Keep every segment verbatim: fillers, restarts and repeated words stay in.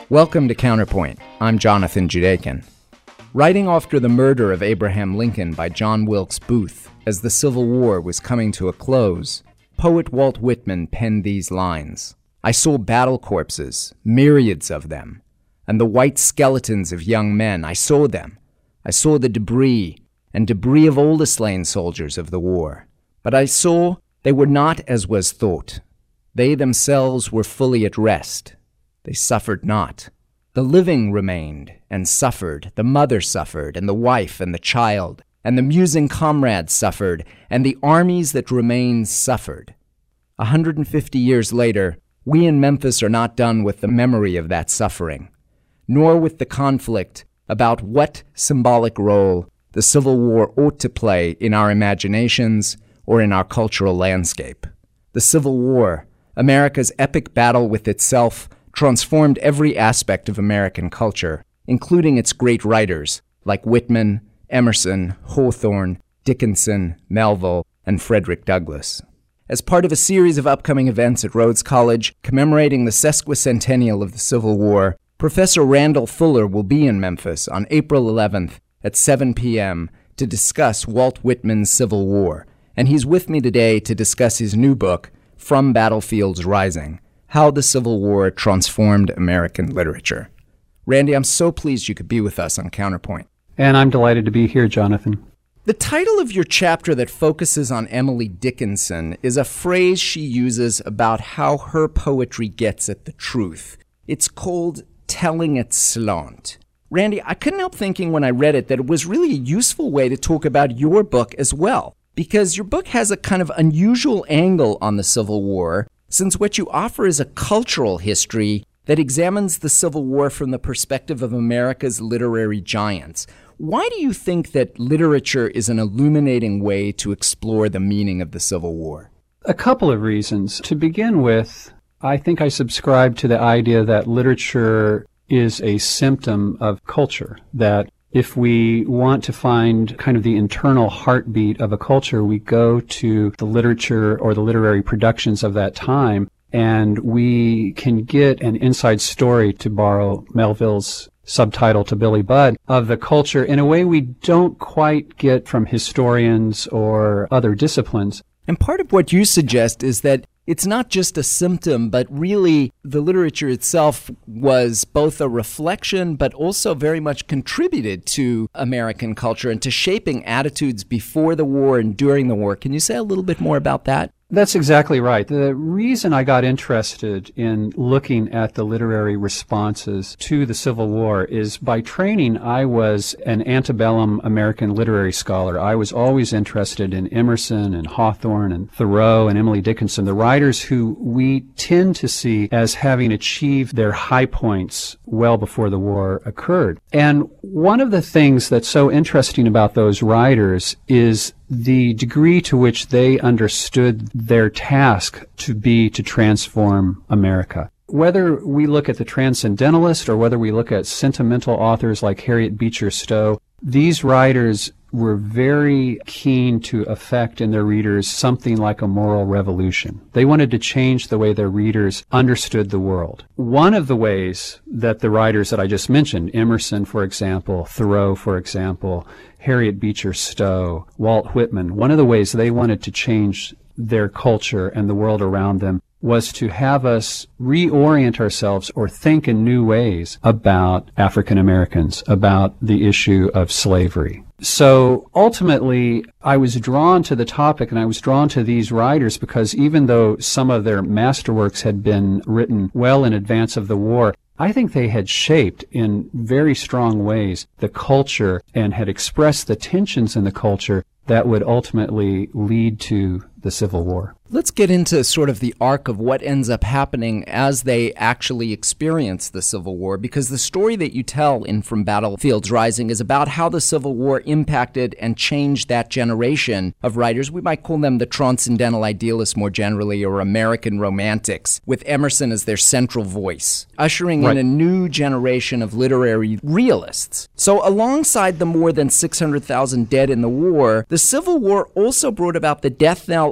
Welcome to Counterpoint. I'm Jonathan Judekin. Writing after the murder of Abraham Lincoln by John Wilkes Booth, as the Civil War was coming to a close, poet Walt Whitman penned these lines. I saw battle corpses, myriads of them, and the white skeletons of young men. I saw them. I saw the debris, and debris of all the slain soldiers of the war. But I saw they were not as was thought. They themselves were fully at rest. They suffered not. The living remained and suffered. The mother suffered, and the wife and the child, and the musing comrades suffered, and the armies that remained suffered. A hundred and fifty years later, we in Memphis are not done with the memory of that suffering, nor with the conflict about what symbolic role the Civil War ought to play in our imaginations or in our cultural landscape. The Civil War, America's epic battle with itself, transformed every aspect of American culture, including its great writers like Whitman, Emerson, Hawthorne, Dickinson, Melville, and Frederick Douglass. As part of a series of upcoming events at Rhodes College commemorating the sesquicentennial of the Civil War, Professor Randall Fuller will be in Memphis on April eleventh at seven p.m. to discuss Walt Whitman's Civil War, and he's with me today to discuss his new book, From Battlefields Rising: How the Civil War Transformed American Literature. Randy, I'm so pleased you could be with us on Counterpoint. And I'm delighted to be here, Jonathan. The title of your chapter that focuses on Emily Dickinson is a phrase she uses about how her poetry gets at the truth. It's called telling it slant. Randy, I couldn't help thinking when I read it that it was really a useful way to talk about your book as well, because your book has a kind of unusual angle on the Civil War, since what you offer is a cultural history that examines the Civil War from the perspective of America's literary giants. Why do you think that literature is an illuminating way to explore the meaning of the Civil War? A couple of reasons. To begin with, I think I subscribe to the idea that literature is a symptom of culture, that if we want to find kind of the internal heartbeat of a culture, we go to the literature or the literary productions of that time, and we can get an inside story, to borrow Melville's subtitle to Billy Budd, of the culture in a way we don't quite get from historians or other disciplines. And part of what you suggest is that it's not just a symptom, but really the literature itself was both a reflection, but also very much contributed to American culture and to shaping attitudes before the war and during the war. Can you say a little bit more about that? That's exactly right. The reason I got interested in looking at the literary responses to the Civil War is by training I was an antebellum American literary scholar. I was always interested in Emerson and Hawthorne and Thoreau and Emily Dickinson, the writers who we tend to see as having achieved their high points well before the war occurred. And one of the things that's so interesting about those writers is the degree to which they understood their task to be to transform America. Whether we look at the transcendentalist or whether we look at sentimental authors like Harriet Beecher Stowe, these writers were very keen to effect in their readers something like a moral revolution. They wanted to change the way their readers understood the world. One of the ways that the writers that I just mentioned, Emerson, for example, Thoreau, for example, Harriet Beecher Stowe, Walt Whitman, one of the ways they wanted to change their culture and the world around them was to have us reorient ourselves or think in new ways about African Americans, about the issue of slavery. So ultimately, I was drawn to the topic and I was drawn to these writers because even though some of their masterworks had been written well in advance of the war, I think they had shaped in very strong ways the culture and had expressed the tensions in the culture that would ultimately lead to the Civil War. Let's get into sort of the arc of what ends up happening as they actually experience the Civil War, because the story that you tell in From Battlefields Rising is about how the Civil War impacted and changed that generation of writers. We might call them the transcendental idealists more generally, or American romantics, with Emerson as their central voice, ushering right. in a new generation of literary realists. So alongside the more than six hundred thousand dead in the war, the Civil War also brought about the death knell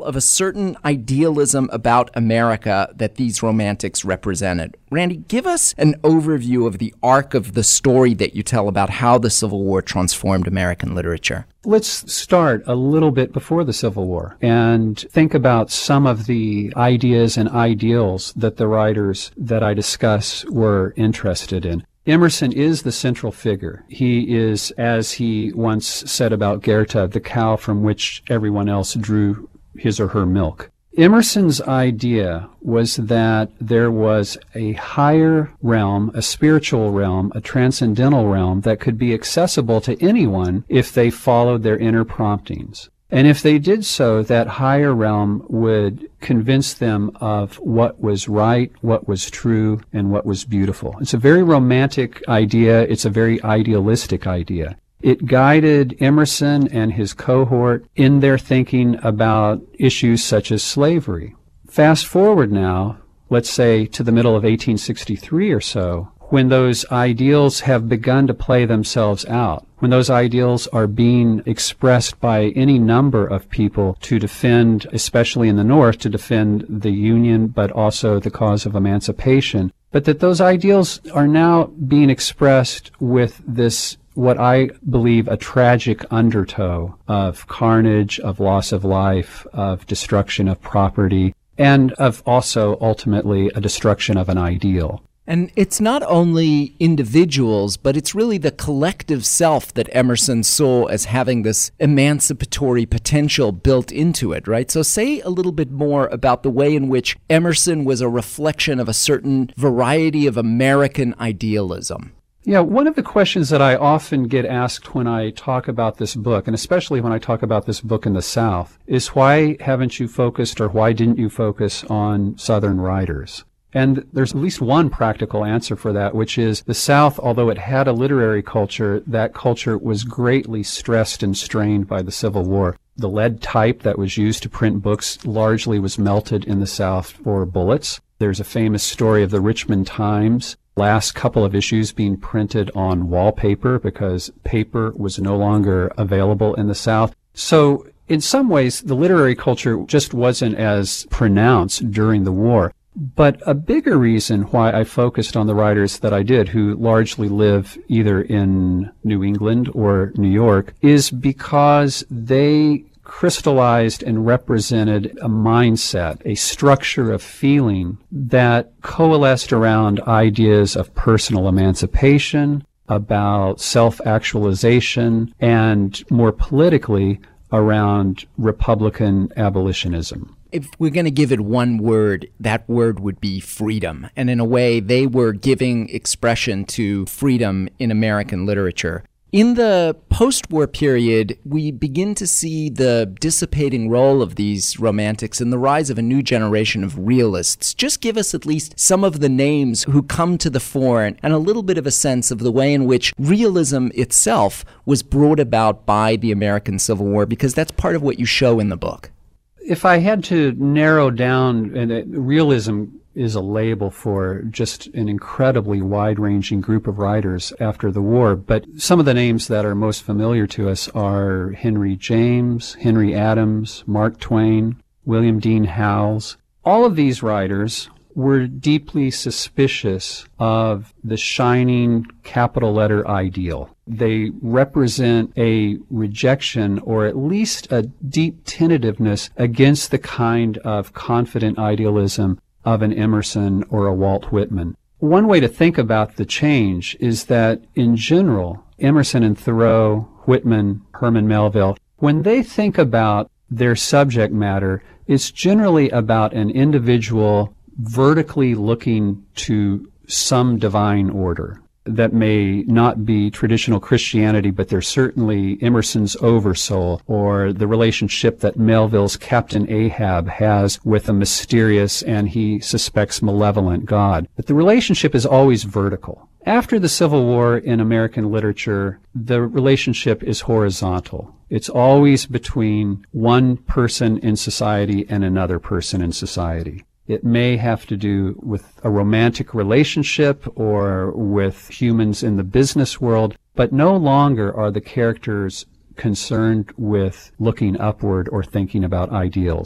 of a certain idealism about America that these romantics represented. Randy, give us an overview of the arc of the story that you tell about how the Civil War transformed American literature. Let's start a little bit before the Civil War and think about some of the ideas and ideals that the writers that I discuss were interested in. Emerson is the central figure. He is, as he once said about Goethe, the cow from which everyone else drew his or her milk. Emerson's idea was that there was a higher realm, a spiritual realm, a transcendental realm that could be accessible to anyone if they followed their inner promptings. And if they did so, that higher realm would convince them of what was right, what was true, and what was beautiful. It's a very romantic idea. It's a very idealistic idea. It guided Emerson and his cohort in their thinking about issues such as slavery. Fast forward now, let's say to the middle of eighteen sixty-three or so, when those ideals have begun to play themselves out, when those ideals are being expressed by any number of people to defend, especially in the North, to defend the Union, but also the cause of emancipation, but that those ideals are now being expressed with this, what I believe, a tragic undertow of carnage, of loss of life, of destruction of property, and of also, ultimately, a destruction of an ideal. And it's not only individuals, but it's really the collective self that Emerson saw as having this emancipatory potential built into it, right? So say a little bit more about the way in which Emerson was a reflection of a certain variety of American idealism. Yeah, one of the questions that I often get asked when I talk about this book, and especially when I talk about this book in the South, is why haven't you focused or why didn't you focus on Southern writers? And there's at least one practical answer for that, which is the South, although it had a literary culture, that culture was greatly stressed and strained by the Civil War. The lead type that was used to print books largely was melted in the South for bullets. There's a famous story of the Richmond Times, last couple of issues being printed on wallpaper because paper was no longer available in the South. So in some ways, the literary culture just wasn't as pronounced during the war. But a bigger reason why I focused on the writers that I did, who largely live either in New England or New York, is because they crystallized and represented a mindset, a structure of feeling that coalesced around ideas of personal emancipation, about self-actualization, and more politically, around Republican abolitionism. If we're going to give it one word, that word would be freedom. And in a way, they were giving expression to freedom in American literature. In the post-war period, we begin to see the dissipating role of these romantics and the rise of a new generation of realists. Just give us at least some of the names who come to the fore and a little bit of a sense of the way in which realism itself was brought about by the American Civil War, because that's part of what you show in the book. If I had to narrow down, and realism is a label for just an incredibly wide-ranging group of writers after the war, but some of the names that are most familiar to us are Henry James, Henry Adams, Mark Twain, William Dean Howells. All of these writers were deeply suspicious of the shining capital letter ideal. They represent a rejection or at least a deep tentativeness against the kind of confident idealism of an Emerson or a Walt Whitman. One way to think about the change is that, in general, Emerson and Thoreau, Whitman, Herman Melville, when they think about their subject matter, it's generally about an individual vertically looking to some divine order that may not be traditional Christianity, but they're certainly Emerson's oversoul, or the relationship that Melville's Captain Ahab has with a mysterious and he suspects malevolent God. But the relationship is always vertical. After the Civil War in American literature, the relationship is horizontal. It's always between one person in society and another person in society. It may have to do with a romantic relationship or with humans in the business world, but no longer are the characters concerned with looking upward or thinking about ideals.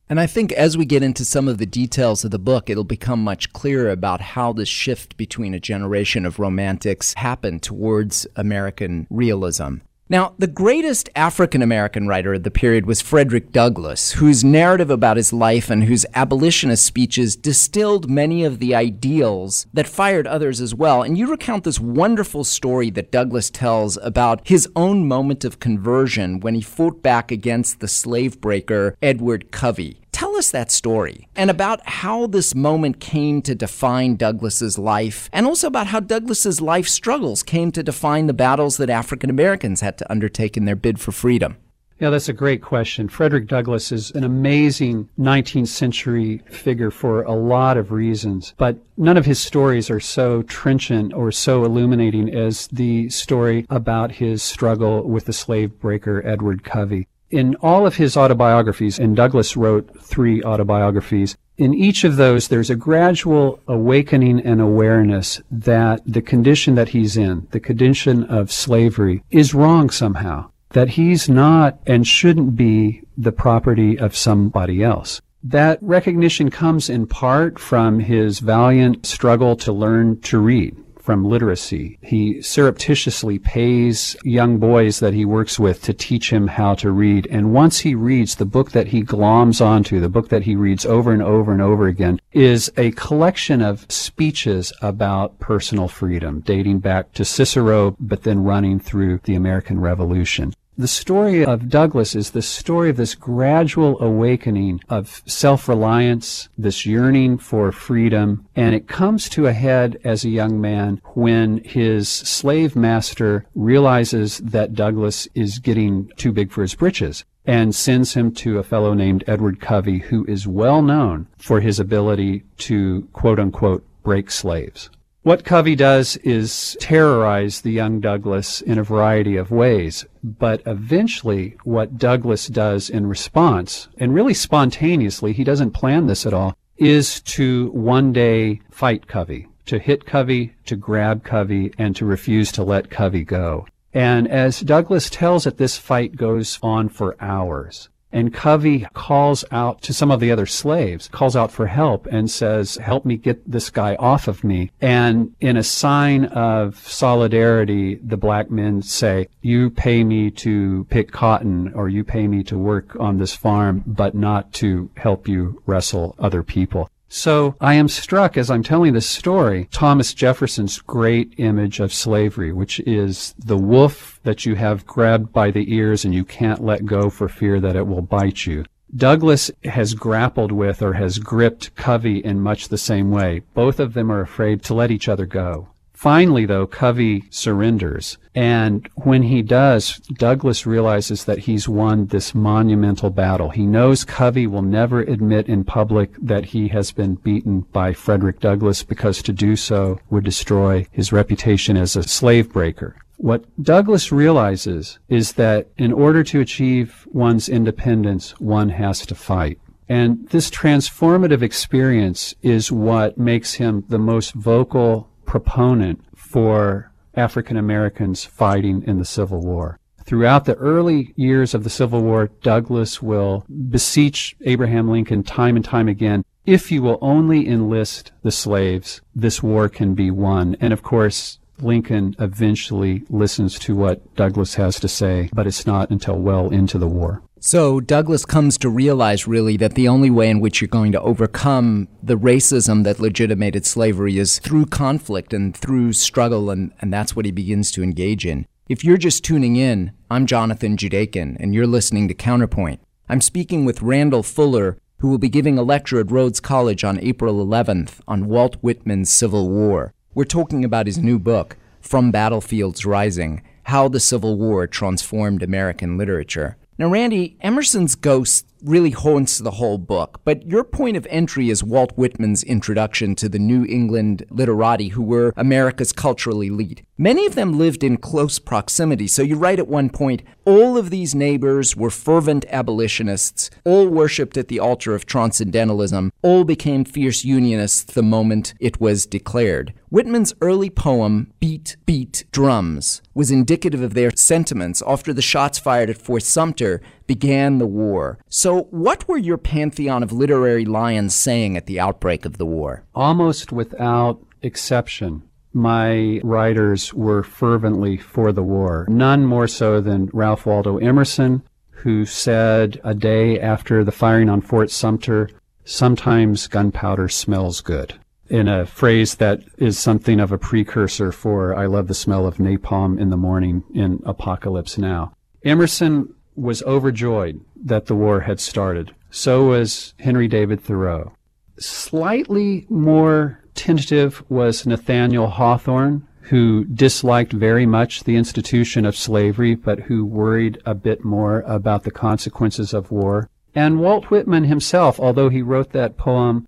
And I think as we get into some of the details of the book, it'll become much clearer about how this shift between a generation of romantics happened towards American realism. Now, the greatest African-American writer of the period was Frederick Douglass, whose narrative about his life and whose abolitionist speeches distilled many of the ideals that fired others as well. And you recount this wonderful story that Douglass tells about his own moment of conversion when he fought back against the slave breaker Edward Covey. Tell us that story and about how this moment came to define Douglass's life, and also about how Douglass's life struggles came to define the battles that African Americans had to undertake in their bid for freedom. Yeah, that's a great question. Frederick Douglass is an amazing nineteenth century figure for a lot of reasons, but none of his stories are so trenchant or so illuminating as the story about his struggle with the slave breaker Edward Covey. In all of his autobiographies, and Douglass wrote three autobiographies, in each of those there's a gradual awakening and awareness that the condition that he's in, the condition of slavery, is wrong somehow, that he's not and shouldn't be the property of somebody else. That recognition comes in part from his valiant struggle to learn to read, from literacy. He surreptitiously pays young boys that he works with to teach him how to read. And once he reads, the book that he gloms onto, the book that he reads over and over and over again, is a collection of speeches about personal freedom, dating back to Cicero, but then running through the American Revolution. The story of Douglass is the story of this gradual awakening of self-reliance, this yearning for freedom, and it comes to a head as a young man when his slave master realizes that Douglass is getting too big for his britches and sends him to a fellow named Edward Covey, who is well known for his ability to, quote-unquote, break slaves. What Covey does is terrorize the young Douglass in a variety of ways, but eventually what Douglass does in response, and really spontaneously, he doesn't plan this at all, is to one day fight Covey, to hit Covey, to grab Covey, and to refuse to let Covey go. And as Douglass tells it, this fight goes on for hours. And Covey calls out to some of the other slaves, calls out for help and says, help me get this guy off of me. And in a sign of solidarity, the black men say, you pay me to pick cotton or you pay me to work on this farm, but not to help you wrestle other people. So I am struck, as I'm telling this story, Thomas Jefferson's great image of slavery, which is the wolf that you have grabbed by the ears and you can't let go for fear that it will bite you. Douglass has grappled with or has gripped Covey in much the same way. Both of them are afraid to let each other go. Finally, though, Covey surrenders. And when he does, Douglass realizes that he's won this monumental battle. He knows Covey will never admit in public that he has been beaten by Frederick Douglass, because to do so would destroy his reputation as a slave breaker. What Douglass realizes is that in order to achieve one's independence, one has to fight. And this transformative experience is what makes him the most vocal proponent for African Americans fighting in the Civil War. Throughout the early years of the Civil War, Douglass will beseech Abraham Lincoln time and time again, if you will only enlist the slaves, this war can be won. And of course, Lincoln eventually listens to what Douglass has to say, but it's not until well into the war. So Douglass comes to realize, really, that the only way in which you're going to overcome the racism that legitimated slavery is through conflict and through struggle, and, and that's what he begins to engage in. If you're just tuning in, I'm Jonathan Judekin, and you're listening to Counterpoint. I'm speaking with Randall Fuller, who will be giving a lecture at Rhodes College on April eleventh on Walt Whitman's Civil War. We're talking about his new book, From Battlefields Rising, How the Civil War Transformed American Literature. Now, Randy, Emerson's ghost really haunts the whole book, but your point of entry is Walt Whitman's introduction to the New England literati who were America's cultural elite. Many of them lived in close proximity, so you write at one point, all of these neighbors were fervent abolitionists, all worshipped at the altar of transcendentalism, all became fierce unionists the moment it was declared. Whitman's early poem, Beat, Beat, Drums, was indicative of their sentiments after the shots fired at Fort Sumter began the war. So what were your pantheon of literary lions saying at the outbreak of the war? Almost without exception, my writers were fervently for the war. None more so than Ralph Waldo Emerson, who said a day after the firing on Fort Sumter, "Sometimes gunpowder smells good," in a phrase that is something of a precursor for "I love the smell of napalm in the morning" in Apocalypse Now. Emerson was overjoyed that the war had started. So was Henry David Thoreau. Slightly more tentative was Nathaniel Hawthorne, who disliked very much the institution of slavery, but who worried a bit more about the consequences of war. And Walt Whitman himself, although he wrote that poem,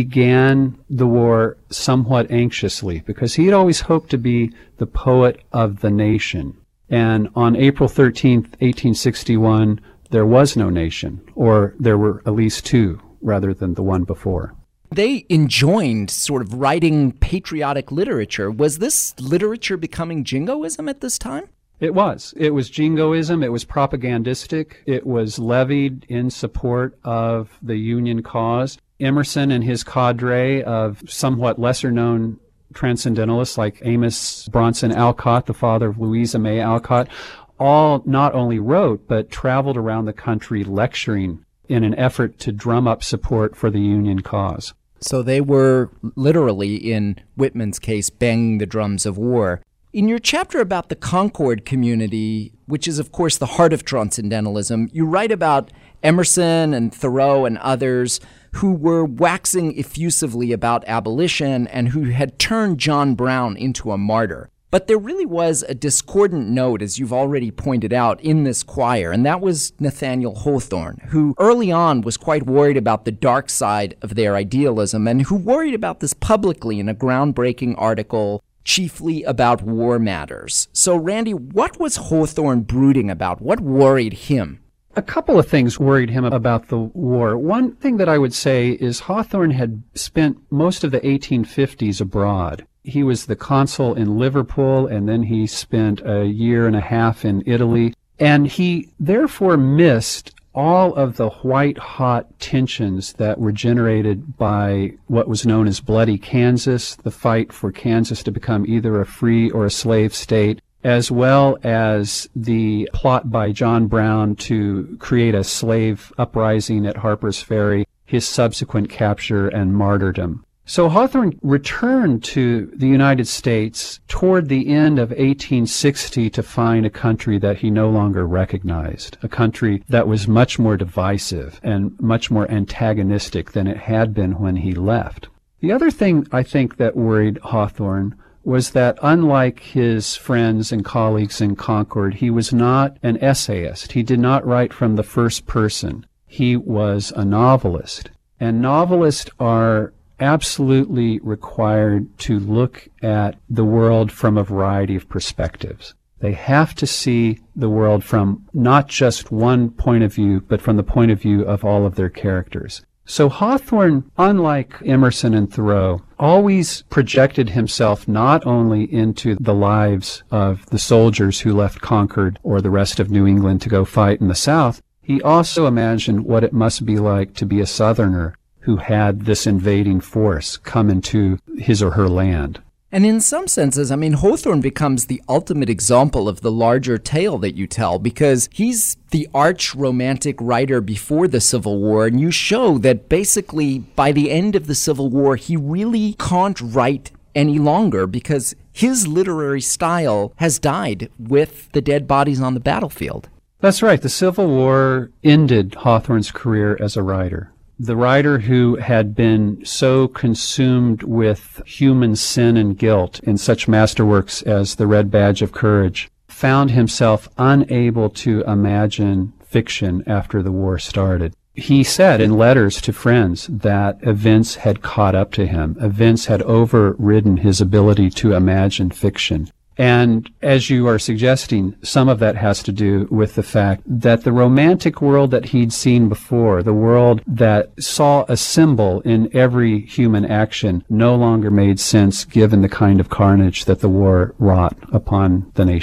began the war somewhat anxiously, because he had always hoped to be the poet of the nation. And on April thirteenth, eighteen sixty-one, there was no nation, or there were at least two, rather than the one before. They enjoined sort of writing patriotic literature. Was this literature becoming jingoism at this time? It was. It was jingoism. It was propagandistic. It was levied in support of the Union cause. Emerson and his cadre of somewhat lesser-known transcendentalists like Amos Bronson Alcott, the father of Louisa May Alcott, all not only wrote but traveled around the country lecturing in an effort to drum up support for the Union cause. So they were literally, in Whitman's case, banging the drums of war. In your chapter about the Concord community, which is, of course, the heart of transcendentalism, you write about Emerson and Thoreau and others who were waxing effusively about abolition and who had turned John Brown into a martyr. But there really was a discordant note, as you've already pointed out, in this choir, and that was Nathaniel Hawthorne, who early on was quite worried about the dark side of their idealism and who worried about this publicly in a groundbreaking article chiefly about war matters. So, Randy, what was Hawthorne brooding about? What worried him? A couple of things worried him about the war. One thing that I would say is Hawthorne had spent most of the eighteen fifties abroad. He was the consul in Liverpool, and then he spent a year and a half in Italy, and he therefore missed all of the white-hot tensions that were generated by what was known as Bloody Kansas, the fight for Kansas to become either a free or a slave state, as well as the plot by John Brown to create a slave uprising at Harper's Ferry, his subsequent capture and martyrdom. So Hawthorne returned to the United States toward the end of eighteen sixty to find a country that he no longer recognized, a country that was much more divisive and much more antagonistic than it had been when he left. The other thing I think that worried Hawthorne was that, unlike his friends and colleagues in Concord, he was not an essayist. He did not write from the first person. He was a novelist. And novelists are absolutely required to look at the world from a variety of perspectives. They have to see the world from not just one point of view, but from the point of view of all of their characters. So Hawthorne, unlike Emerson and Thoreau, always projected himself not only into the lives of the soldiers who left Concord or the rest of New England to go fight in the South, he also imagined what it must be like to be a Southerner who had this invading force come into his or her land. And in some senses, I mean, Hawthorne becomes the ultimate example of the larger tale that you tell, because he's the arch romantic writer before the Civil War, and you show that basically by the end of the Civil War, he really can't write any longer because his literary style has died with the dead bodies on the battlefield. That's right. The Civil War ended Hawthorne's career as a writer. The writer who had been so consumed with human sin and guilt in such masterworks as The Red Badge of Courage found himself unable to imagine fiction after the war started. He said in letters to friends that events had caught up to him. Events had overridden his ability to imagine fiction. And as you are suggesting, some of that has to do with the fact that the romantic world that he'd seen before, the world that saw a symbol in every human action, no longer made sense given the kind of carnage that the war wrought upon the nation.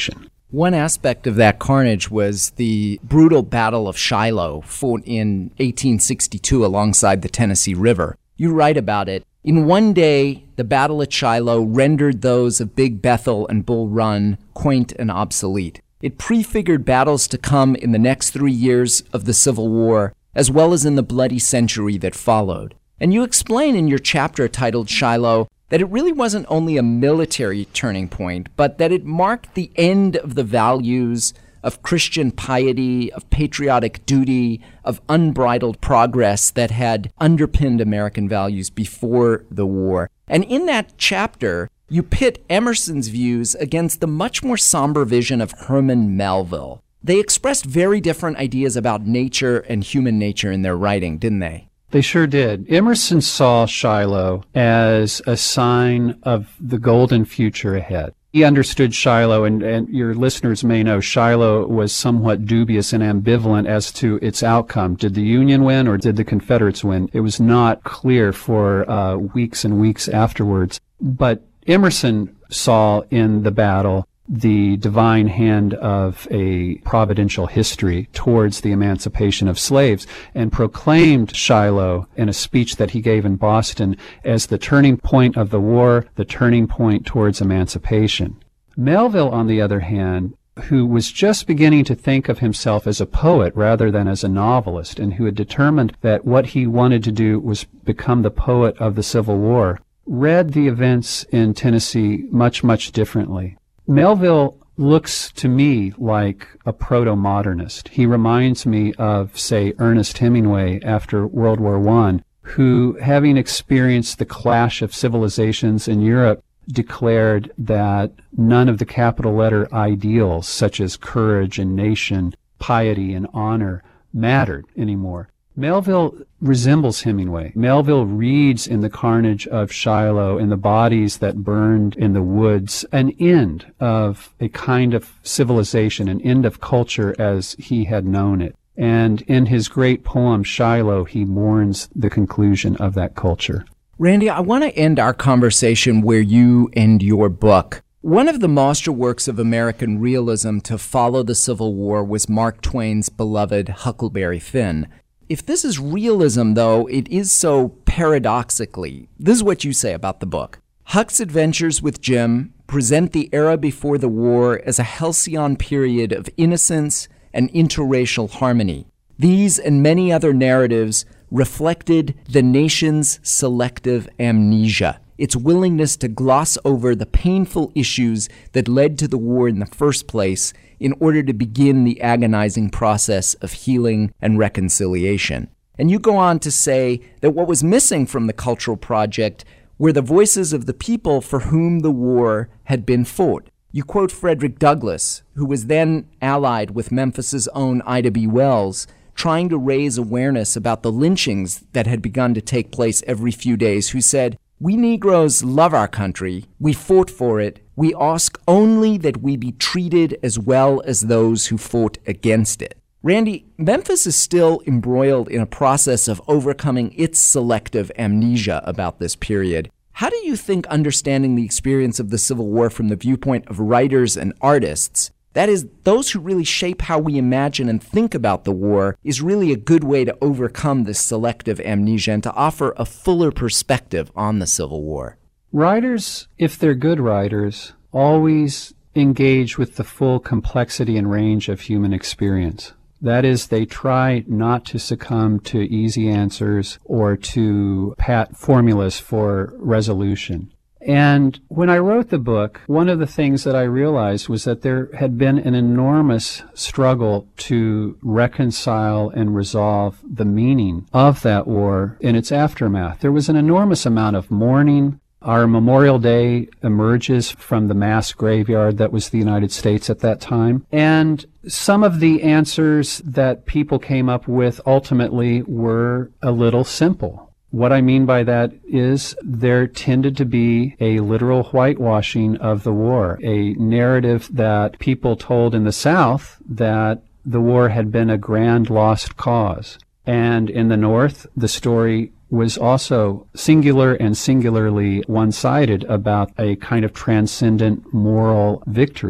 One aspect of that carnage was the brutal Battle of Shiloh, fought in eighteen sixty-two alongside the Tennessee River. You write about it. In one day, the battle at Shiloh rendered those of Big Bethel and Bull Run quaint and obsolete. It prefigured battles to come in the next three years of the Civil War, as well as in the bloody century that followed. And you explain in your chapter titled Shiloh that it really wasn't only a military turning point, but that it marked the end of the values of Christian piety, of patriotic duty, of unbridled progress that had underpinned American values before the war. And in that chapter, you pit Emerson's views against the much more somber vision of Herman Melville. They expressed very different ideas about nature and human nature in their writing, didn't they? They sure did. Emerson saw Shiloh as a sign of the golden future ahead. He understood Shiloh, and, and your listeners may know Shiloh was somewhat dubious and ambivalent as to its outcome. Did the Union win or did the Confederates win? It was not clear for uh, weeks and weeks afterwards. But Emerson saw in the battle the divine hand of a providential history towards the emancipation of slaves, and proclaimed Shiloh in a speech that he gave in Boston as the turning point of the war, the turning point towards emancipation. Melville, on the other hand, who was just beginning to think of himself as a poet rather than as a novelist, and who had determined that what he wanted to do was become the poet of the Civil War, read the events in Tennessee much, much differently. Melville looks to me like a proto-modernist. He reminds me of, say, Ernest Hemingway after World War One, who, having experienced the clash of civilizations in Europe, declared that none of the capital letter ideals, such as courage and nation, piety and honor, mattered anymore. Melville resembles Hemingway. Melville reads in the carnage of Shiloh, in the bodies that burned in the woods, an end of a kind of civilization, an end of culture as he had known it. And in his great poem, Shiloh, he mourns the conclusion of that culture. Randy, I want to end our conversation where you end your book. One of the masterworks of American realism to follow the Civil War was Mark Twain's beloved Huckleberry Finn. If this is realism, though, it is so paradoxically. This is what you say about the book. Huck's adventures with Jim present the era before the war as a halcyon period of innocence and interracial harmony. These and many other narratives reflected the nation's selective amnesia, its willingness to gloss over the painful issues that led to the war in the first place in order to begin the agonizing process of healing and reconciliation. And you go on to say that what was missing from the cultural project were the voices of the people for whom the war had been fought. You quote Frederick Douglass, who was then allied with Memphis's own Ida B. Wells, trying to raise awareness about the lynchings that had begun to take place every few days, who said, "We Negroes love our country. We fought for it. We ask only that we be treated as well as those who fought against it." Randy, Memphis is still embroiled in a process of overcoming its selective amnesia about this period. How do you think understanding the experience of the Civil War from the viewpoint of writers and artists, that is, those who really shape how we imagine and think about the war, is really a good way to overcome this selective amnesia and to offer a fuller perspective on the Civil War? Writers, if they're good writers, always engage with the full complexity and range of human experience. That is, they try not to succumb to easy answers or to pat formulas for resolution. And when I wrote the book, one of the things that I realized was that there had been an enormous struggle to reconcile and resolve the meaning of that war in its aftermath. There was an enormous amount of mourning. Our Memorial Day emerges from the mass graveyard that was the United States at that time. And some of the answers that people came up with ultimately were a little simple. What I mean by that is there tended to be a literal whitewashing of the war, a narrative that people told in the South that the war had been a grand lost cause. And in the North, the story was also singular and singularly one-sided about a kind of transcendent moral victory.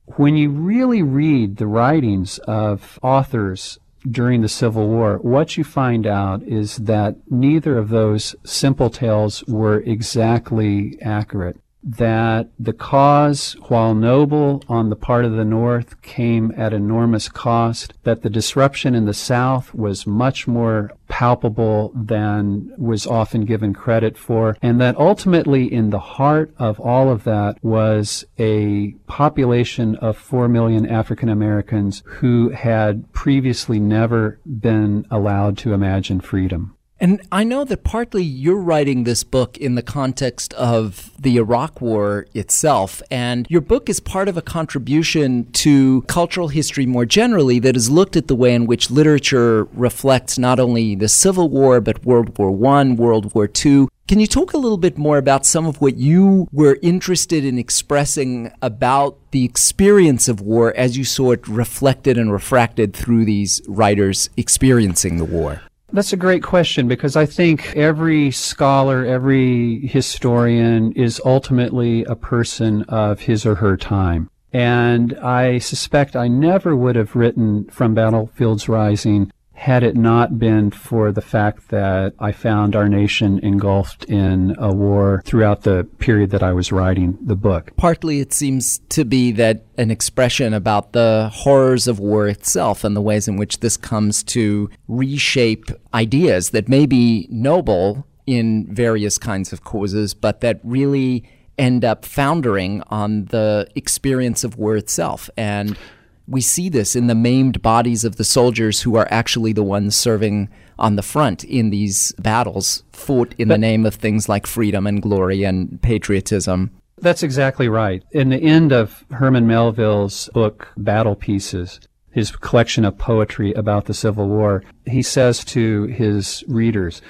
When you really read the writings of authors during the Civil War, what you find out is that neither of those simple tales were exactly accurate. That the cause, while noble on the part of the North, came at enormous cost, that the disruption in the South was much more palpable than was often given credit for, and that ultimately in the heart of all of that was a population of four million African Americans who had previously never been allowed to imagine freedom. And I know that partly you're writing this book in the context of the Iraq War itself, and your book is part of a contribution to cultural history more generally that has looked at the way in which literature reflects not only the Civil War, but World War One, World War Two. Can you talk a little bit more about some of what you were interested in expressing about the experience of war as you saw it reflected and refracted through these writers experiencing the war? That's a great question, because I think every scholar, every historian is ultimately a person of his or her time. And I suspect I never would have written From Battlefields Rising had it not been for the fact that I found our nation engulfed in a war throughout the period that I was writing the book. Partly it seems to be that an expression about the horrors of war itself and the ways in which this comes to reshape ideas that may be noble in various kinds of causes, but that really end up foundering on the experience of war itself. And we see this in the maimed bodies of the soldiers who are actually the ones serving on the front in these battles, fought in but, the name of things like freedom and glory and patriotism. That's exactly right. In the end of Herman Melville's book, Battle Pieces, his collection of poetry about the Civil War, he says to his readers,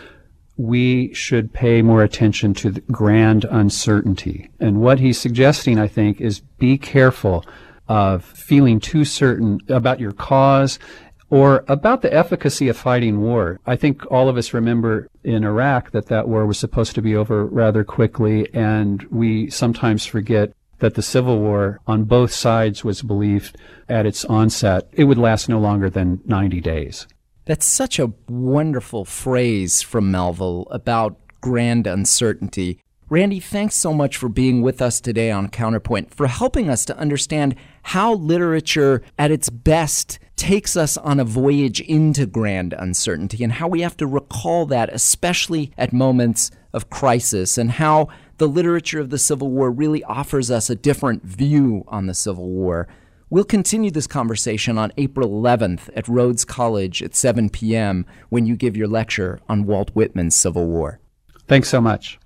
we should pay more attention to the grand uncertainty. And what he's suggesting, I think, is be careful of feeling too certain about your cause or about the efficacy of fighting war. I think all of us remember in Iraq that that war was supposed to be over rather quickly, and we sometimes forget that the Civil War on both sides was believed at its onset it would last no longer than ninety days. That's such a wonderful phrase from Melville about grand uncertainty. Randy, thanks so much for being with us today on Counterpoint, for helping us to understand how literature at its best takes us on a voyage into grand uncertainty and how we have to recall that, especially at moments of crisis, and how the literature of the Civil War really offers us a different view on the Civil War. We'll continue this conversation on April eleventh at Rhodes College at seven p.m. when you give your lecture on Walt Whitman's Civil War. Thanks so much.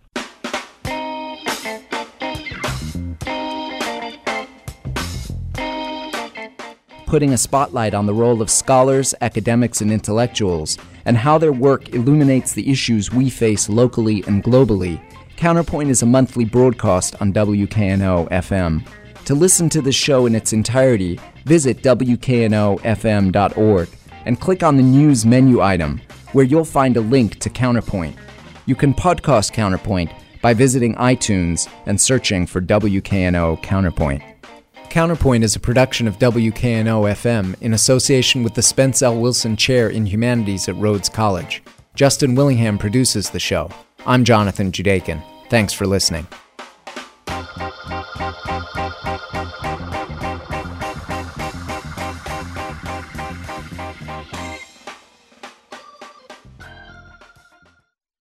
Putting a spotlight on the role of scholars, academics, and intellectuals, and how their work illuminates the issues we face locally and globally, Counterpoint is a monthly broadcast on W K N O F M. To listen to the show in its entirety, visit W K N O F M dot org and click on the news menu item, where you'll find a link to Counterpoint. You can podcast Counterpoint by visiting iTunes and searching for W K N O Counterpoint. Counterpoint is a production of W K N O F M in association with the Spence L. Wilson Chair in Humanities at Rhodes College. Justin Willingham produces the show. I'm Jonathan Judekin. Thanks for listening.